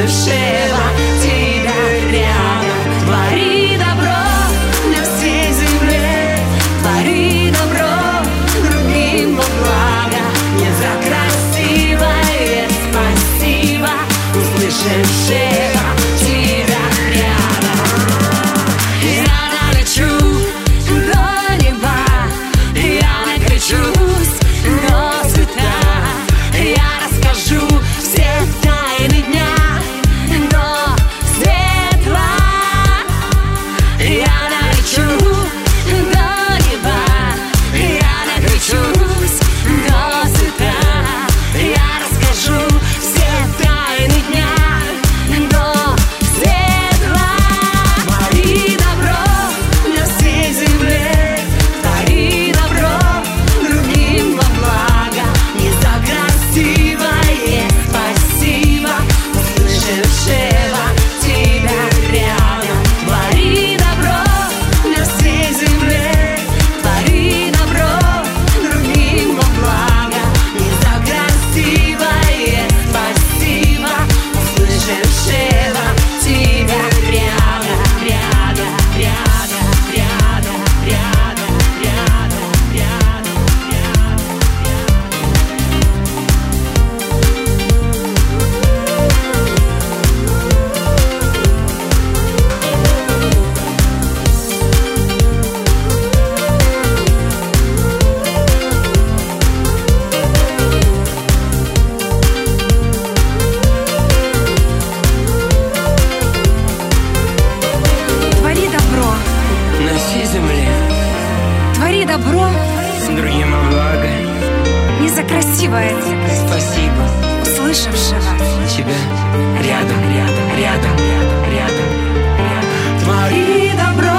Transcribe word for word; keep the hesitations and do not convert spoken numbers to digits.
услышала тебя рядом. Твори добро на всей земле, твори добро другим во благо. Не за красивое спасибо, услышавшего тебя рядом. Я налечу до неба, я накричусь до цвета. Я расскажу все тайны дня до светла. Я налечу до неба, я накричусь до цвета. Я расскажу все тайны дня до светла. Твори добро на всей земле, твори добро другим во благо. Не за красивое спасибо, услышавшего тебя рядом. Твори добро на всей земле, твори добро другим во благо. Не за красивое спасибо, услышавшего тебя рядом, рядом, рядом, рядом, рядом, рядом, рядом, твори добро, На всей земле твори добро другим во благо. не за красивое Спасибо услышавшего тебя рядом, рядом, рядом, рядом, рядом. твори добро